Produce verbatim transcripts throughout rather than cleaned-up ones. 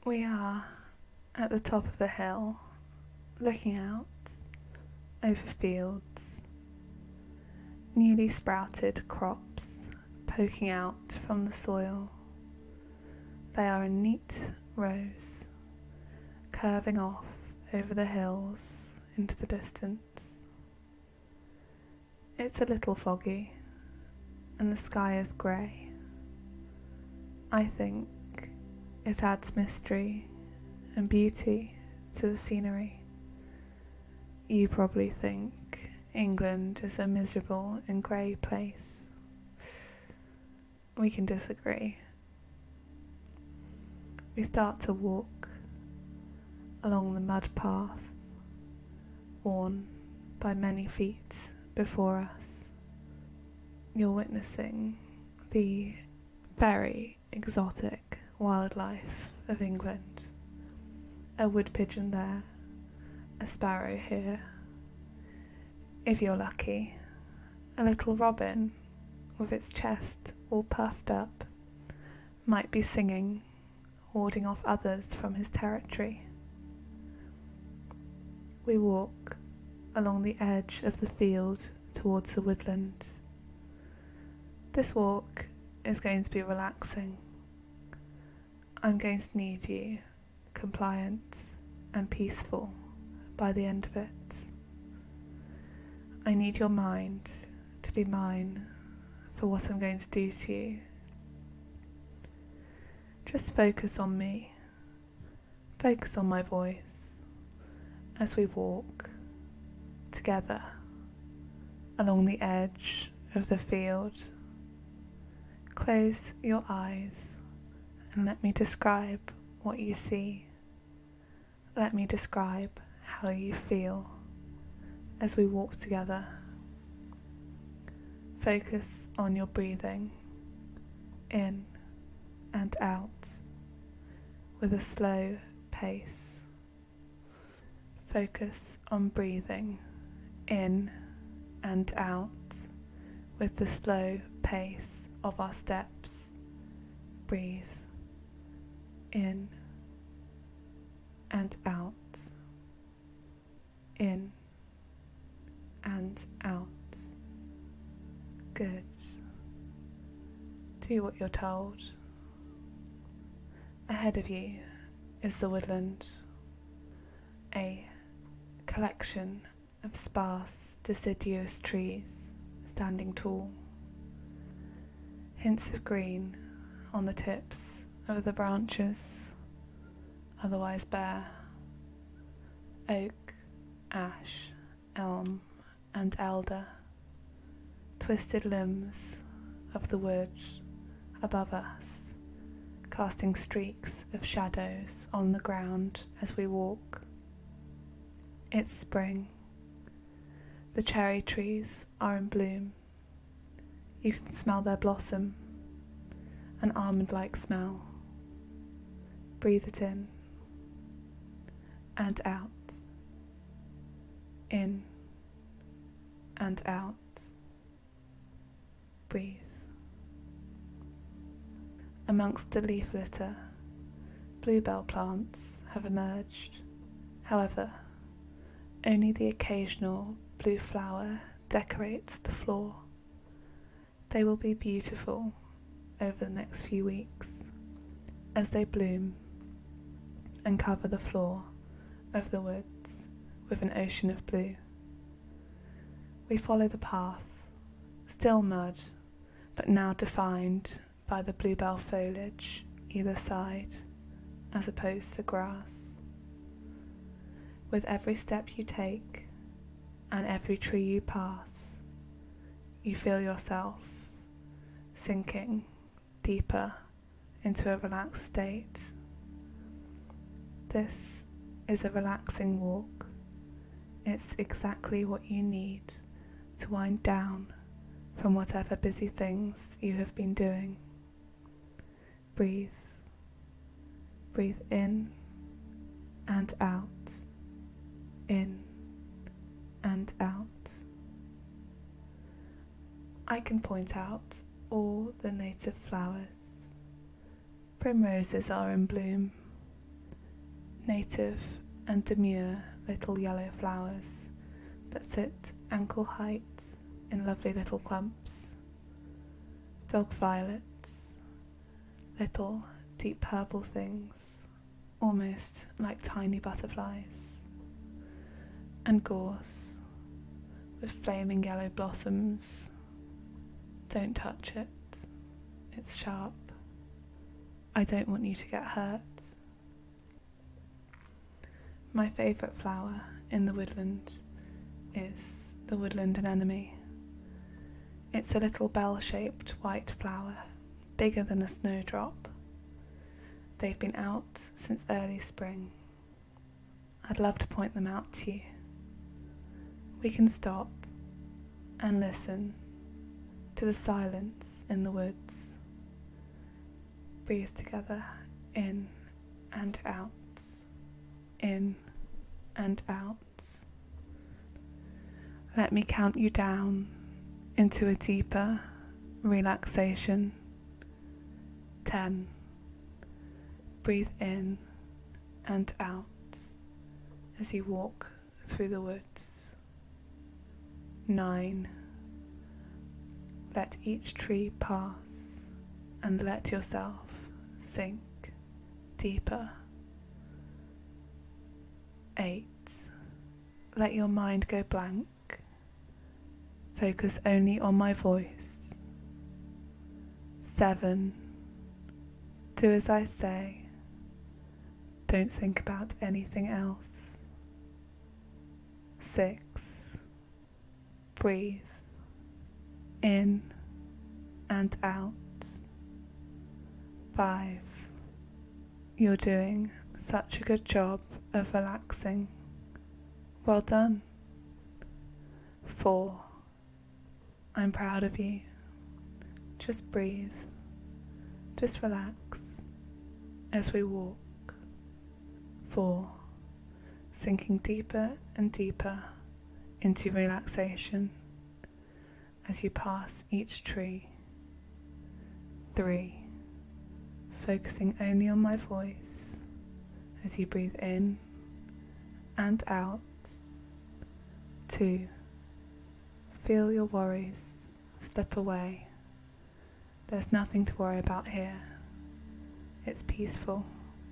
We are at the top of a hill, looking out over fields, newly sprouted crops poking out from the soil. They are in neat rows, curving off over the hills into the distance. It's a little foggy, and the sky is grey. I think it adds mystery and beauty to the scenery. You probably think England is a miserable and grey place. We can disagree. We start to walk along the mud path worn by many feet before us. You're witnessing the very exotic wildlife of England. A wood pigeon there, a sparrow here. If you're lucky, a little robin with its chest all puffed up might be singing, warding off others from his territory. We walk along the edge of the field towards the woodland. This walk is going to be relaxing. I'm going to need you compliant and peaceful by the end of it. I need your mind to be mine for what I'm going to do to you. Just focus on me. Focus on my voice as we walk together along the edge of the field. Close your eyes and let me describe what you see. Let me describe how you feel as we walk together. Focus on your breathing in and out with a slow pace. Focus on breathing in and out with the slow pace of our steps. Breathe in and out, in and out. Good. Do what you're told. Ahead of you is the woodland, a collection of sparse, deciduous trees standing tall. Hints of green on the tips of the branches, otherwise bare. Oak, ash, elm, and elder, twisted limbs of the wood above us, casting streaks of shadows on the ground as we walk. It's spring. The cherry trees are in bloom. You can smell their blossom, an almond-like smell. Breathe it in and out, in and out. Breathe. Amongst the leaf litter, bluebell plants have emerged. However, only the occasional blue flower decorates the floor. They will be beautiful over the next few weeks as they bloom and cover the floor of the woods with an ocean of blue. We follow the path, still mud, but now defined by the bluebell foliage either side, as opposed to grass. With every step you take and every tree you pass, you feel yourself sinking deeper into a relaxed state. This is a relaxing walk. It's exactly what you need to wind down from whatever busy things you have been doing. Breathe. Breathe in and out. In and out. I can point out all the native flowers. Primroses are in bloom, native and demure little yellow flowers that sit ankle height in lovely little clumps, dog violets, little deep purple things, almost like tiny butterflies, and gorse with flaming yellow blossoms. Don't touch it, it's sharp. I don't want you to get hurt. My favourite flower in the woodland is the woodland anemone. It's a little bell-shaped white flower, bigger than a snowdrop. They've been out since early spring. I'd love to point them out to you. We can stop and listen to the silence in the woods. Breathe together, in and out, in and out. Let me count you down into a deeper relaxation. Ten. Breathe in and out as you walk through the woods. Nine. Let each tree pass and let yourself sink deeper. Eight. Let your mind go blank. Focus only on my voice. Seven. Do as I say. Don't think about anything else. Six. Breathe in and out. Five. You're doing such a good job of relaxing. Well done. Four. I'm proud of you. Just breathe. Just relax as we walk. Four. Sinking deeper and deeper into relaxation as you pass each tree. Three. Focusing only on my voice as you breathe in and out. Two. Feel your worries slip away. There's nothing to worry about here. It's peaceful.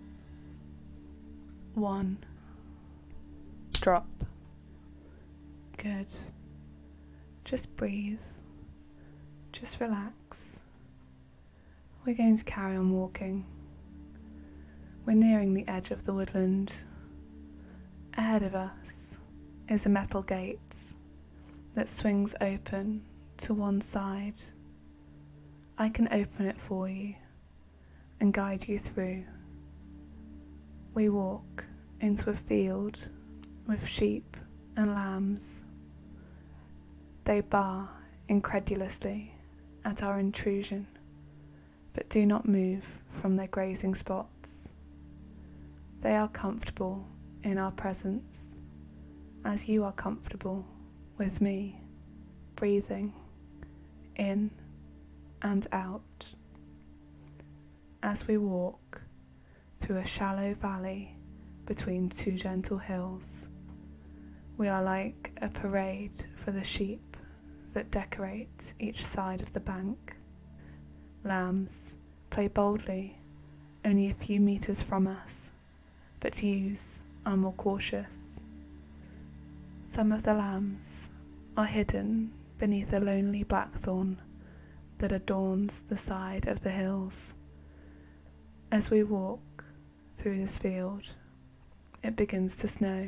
One. Drop. Good. Just breathe. Just relax. We're going to carry on walking. We're nearing the edge of the woodland. Ahead of us is a metal gate that swings open to one side. I can open it for you and guide you through. We walk into a field with sheep and lambs. They bar incredulously at our intrusion, but do not move from their grazing spots. They are comfortable in our presence, as you are comfortable with me, breathing in and out. As we walk through a shallow valley between two gentle hills, we are like a parade for the sheep that decorate each side of the bank. Lambs play boldly only a few meters from us, but ewes are more cautious. Some of the lambs are hidden beneath a lonely blackthorn that adorns the side of the hills. As we walk through this field, it begins to snow.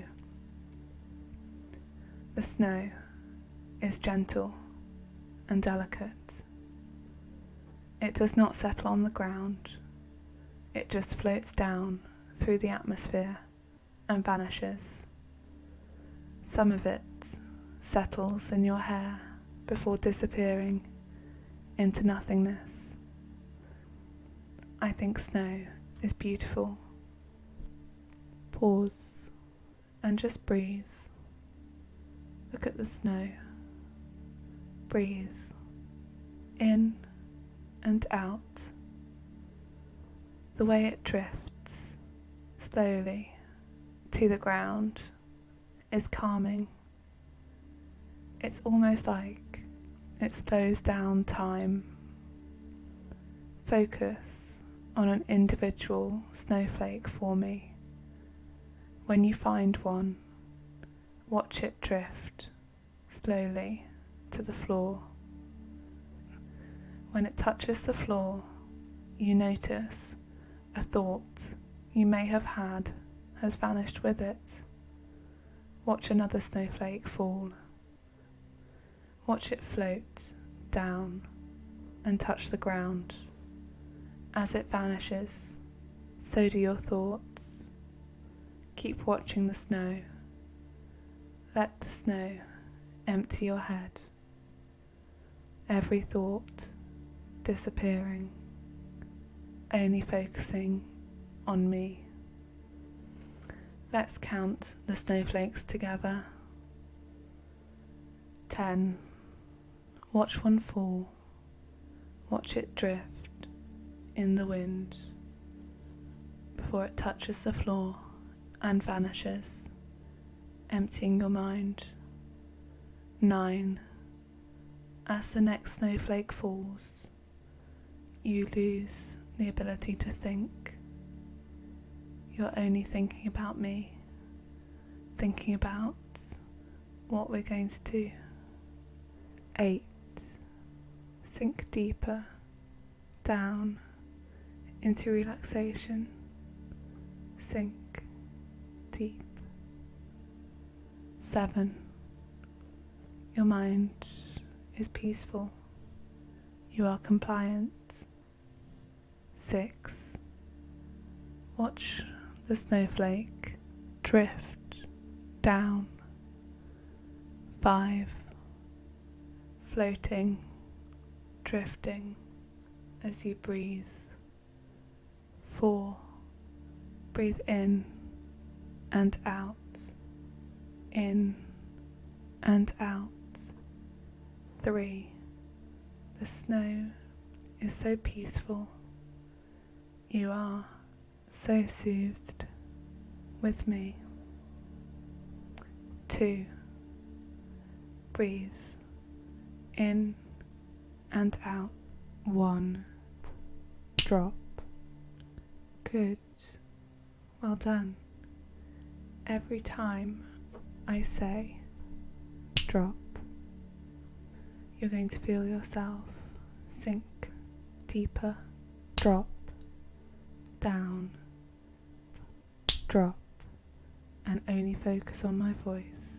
The snow is gentle and delicate. It does not settle on the ground. It just floats down through the atmosphere and vanishes. Some of it settles in your hair before disappearing into nothingness. I think snow is beautiful. Pause and just breathe. Look at the snow. Breathe in and out. The way it drifts slowly to the ground is calming. It's almost like it slows down time. Focus on an individual snowflake for me. When you find one, watch it drift slowly to the floor. When it touches the floor, you notice a thought you may have had has vanished with it. Watch another snowflake fall. Watch it float down and touch the ground. As it vanishes, so do your thoughts. Keep watching the snow. Let the snow empty your head. Every thought disappearing, only focusing on me. Let's count the snowflakes together. Ten. Watch one fall. Watch it drift in the wind before it touches the floor and vanishes, emptying your mind. Nine. As the next snowflake falls, you lose the ability to think. You're only thinking about me, thinking about what we're going to do. Eight. Sink deeper down into relaxation. Sink deep. Seven. Your mind is peaceful. You are compliant. Six. Watch the snowflake drift down. Five. Floating, drifting as you breathe. Four. Breathe in and out, in and out. Three. The snow is so peaceful. You are so soothed with me. Two. Breathe in and out. One. Drop. Good. Well done. Every time I say drop, you're going to feel yourself sink deeper. Drop. Down. Drop. And only focus on my voice.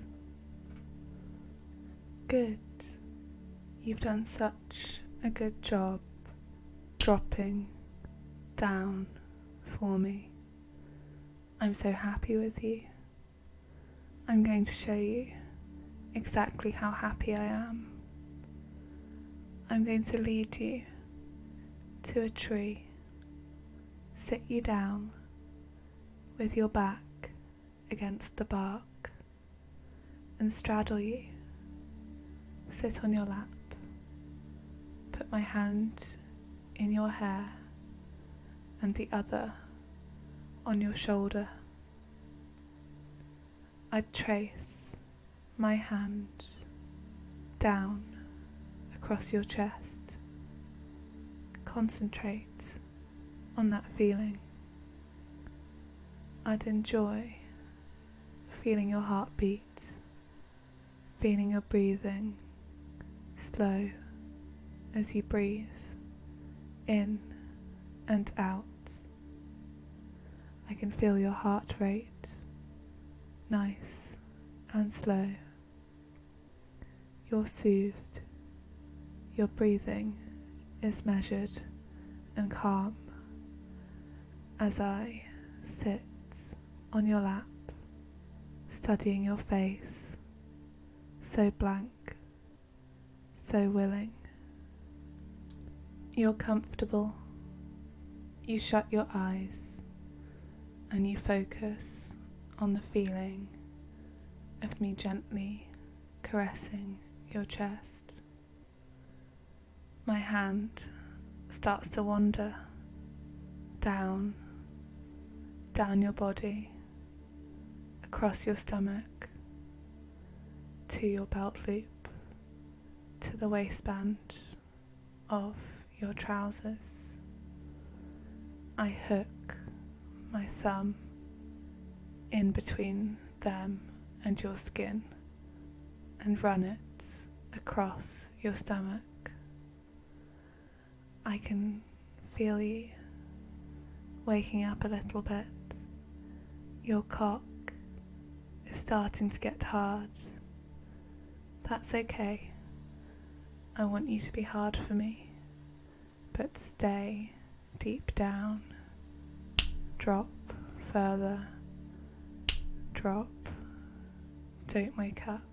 Good. You've done such a good job dropping down for me. I'm so happy with you. I'm going to show you exactly how happy I am. I'm going to lead you to a tree, sit you down with your back against the bark, and straddle you. Sit on your lap. Put my hand in your hair and the other on your shoulder. I'd trace my hand down across your chest. Concentrate on that feeling. I'd enjoy feeling your heartbeat, feeling your breathing slow as you breathe in and out. I can feel your heart rate, nice and slow. You're soothed. Your breathing is measured and calm as I sit on your lap, studying your face, so blank, so willing. You're comfortable. You shut your eyes and you focus on the feeling of me gently caressing your chest. My hand starts to wander down, down your body, across your stomach, to your belt loop, to the waistband of your trousers. I hook my thumb in between them and your skin and run it across your stomach. I can feel you waking up a little bit. Your cock is starting to get hard. That's okay. I want you to be hard for me, but stay deep down. Drop further. Drop. Don't wake up.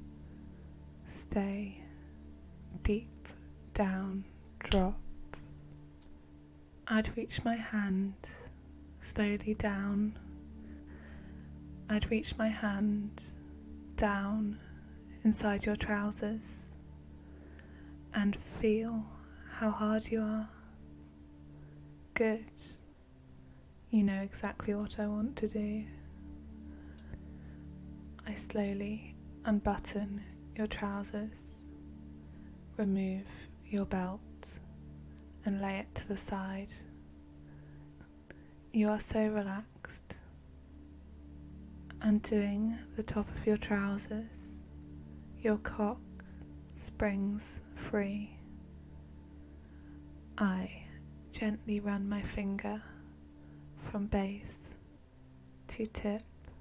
Stay deep down. Drop. I'd reach my hand slowly down. I'd reach my hand down inside your trousers and feel how hard you are. Good. You know exactly what I want to do. I slowly unbutton your trousers, remove your belt and lay it to the side. You are so relaxed. Undoing the top of your trousers, your cock springs free. I gently run my finger from base to tip,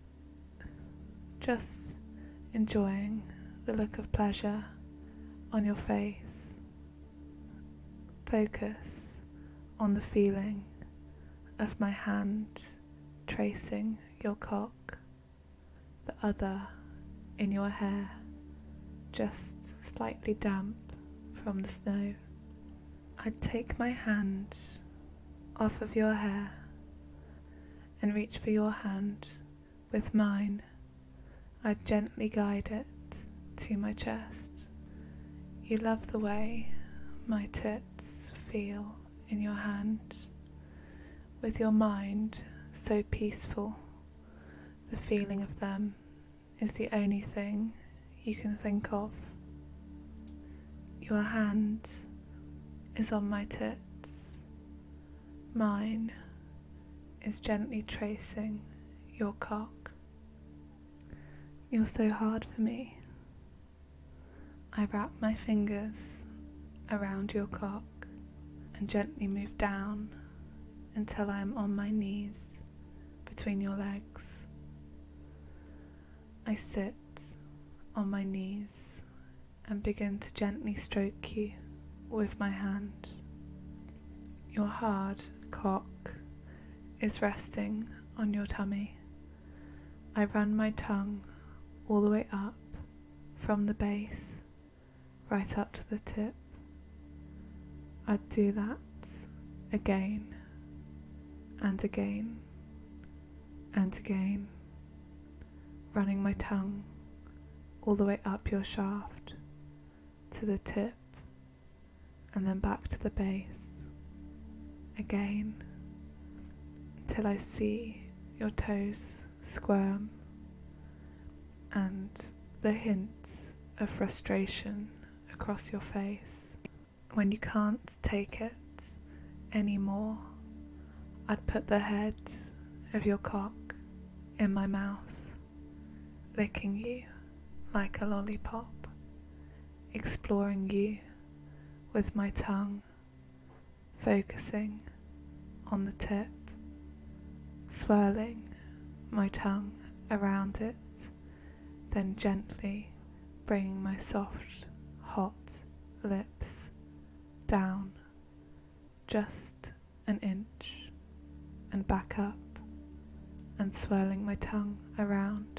just enjoying the look of pleasure on your face. Focus on the feeling of my hand tracing your cock, the other in your hair, just slightly damp from the snow. I'd take my hand off of your hair and reach for your hand with mine. I'd gently guide it to my chest. You love the way my tits feel in your hand. With your mind so peaceful, the feeling of them is the only thing you can think of. Your hand is on my tits. Mine is gently tracing your cock. You're so hard for me. I wrap my fingers around your cock and gently move down until I am on my knees between your legs. I sit on my knees and begin to gently stroke you with my hand. Your hard cock is resting on your tummy. I run my tongue all the way up from the base right up to the tip. I'd do that again and again and again, running my tongue all the way up your shaft to the tip and then back to the base again until I see your toes squirm and the hints of frustration across your face. When you can't take it anymore, I'd put the head of your cock in my mouth, licking you like a lollipop, exploring you with my tongue, focusing on the tip, swirling my tongue around it, then gently bringing my soft, hot lips down just an inch and back up and swirling my tongue around.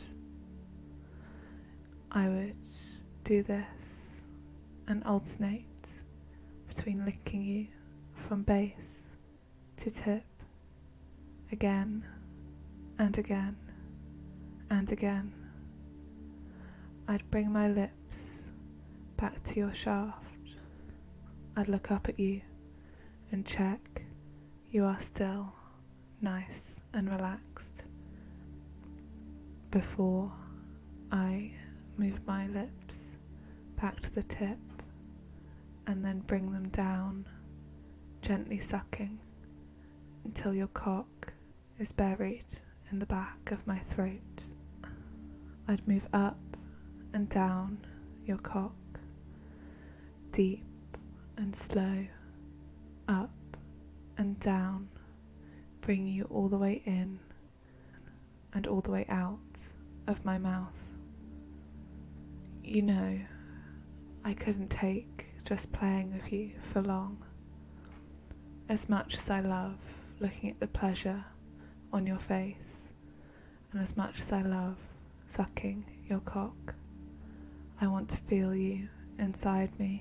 I would do this and alternate between licking you from base to tip again and again and again. I'd bring my lips back to your shaft. I'd look up at you and check you are still nice and relaxed. before I move my lips back to the tip and then bring them down, gently sucking until your cock is buried in the back of my throat. I'd move up and down your cock, deep and slow, up and down, bring you all the way in and all the way out of my mouth. You know, I couldn't take just playing with you for long. As much as I love looking at the pleasure on your face, and as much as I love sucking your cock, I want to feel you inside me.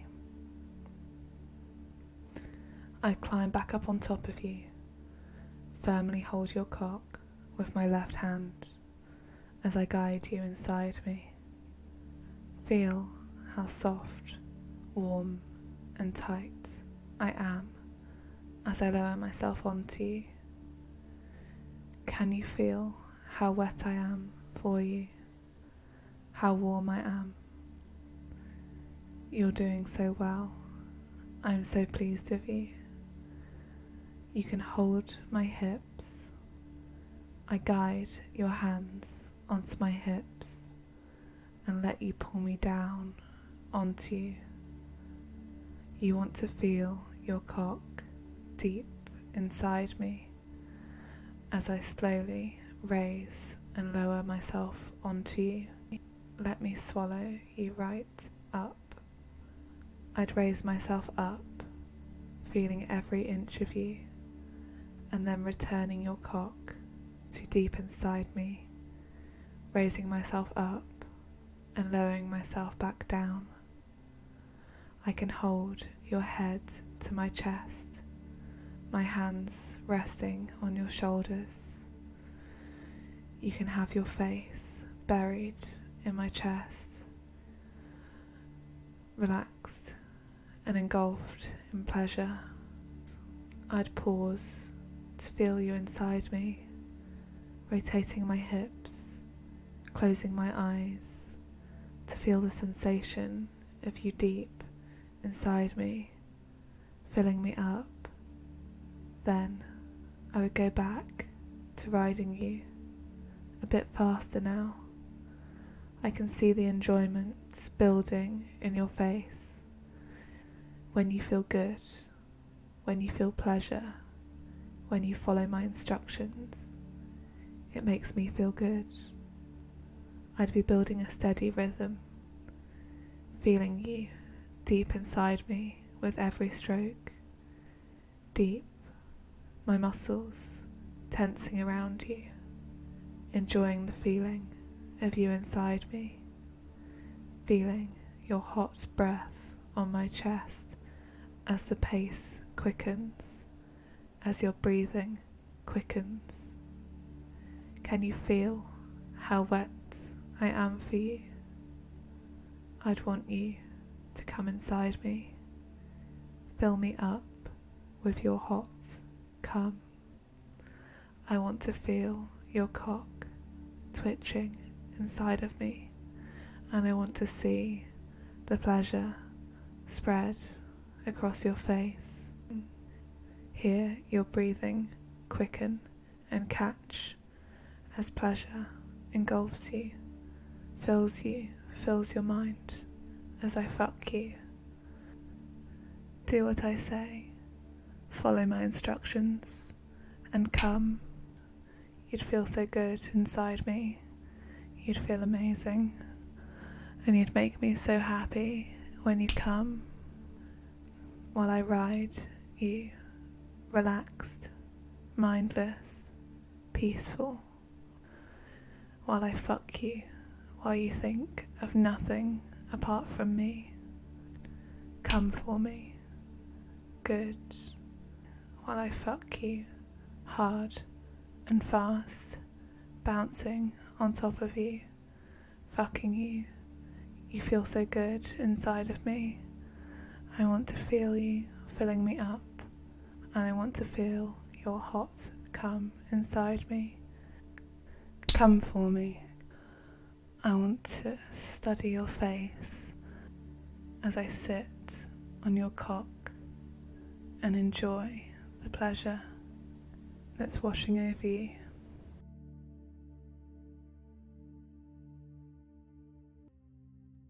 I climb back up on top of you, firmly hold your cock with my left hand as I guide you inside me. Feel how soft, warm and tight I am as I lower myself onto you. Can you feel how wet I am for you? How warm I am? You're doing so well. I'm so pleased with you. You can hold my hips. I guide your hands onto my hips and let you pull me down onto you. You want to feel your cock deep inside me as I slowly raise and lower myself onto you. Let me swallow you right up. I'd raise myself up, feeling every inch of you, and then returning your cock to deep inside me, raising myself up and lowering myself back down. I can hold your head to my chest, my hands resting on your shoulders. You can have your face buried in my chest, relaxed and engulfed in pleasure. I'd pause to feel you inside me, rotating my hips, closing my eyes, to feel the sensation of you deep inside me, filling me up. Then I would go back to riding you, a bit faster now. I can see the enjoyment building in your face. When you feel good, when you feel pleasure, when you follow my instructions, it makes me feel good. I'd be building a steady rhythm, feeling you deep inside me with every stroke. Deep, my muscles tensing around you, enjoying the feeling of you inside me, feeling your hot breath on my chest as the pace quickens, as your breathing quickens. Can you feel how wet I am for you? I'd want you to come inside me, fill me up with your hot cum. I want to feel your cock twitching inside of me, and I want to see the pleasure spread across your face. Hear your breathing quicken and catch as pleasure engulfs you, fills you, fills your mind as I fuck you. Do what I say, follow my instructions, and come. You'd feel so good inside me, you'd feel amazing, and you'd make me so happy when you come, while I ride you, relaxed, mindless, peaceful, while I fuck you, while you think of nothing apart from me. Come for me, good, while I fuck you, hard and fast, bouncing on top of you, fucking you. You feel so good inside of me. I want to feel you filling me up, and I want to feel your hot cum inside me. Come for me. I want to study your face as I sit on your cock and enjoy the pleasure that's washing over you.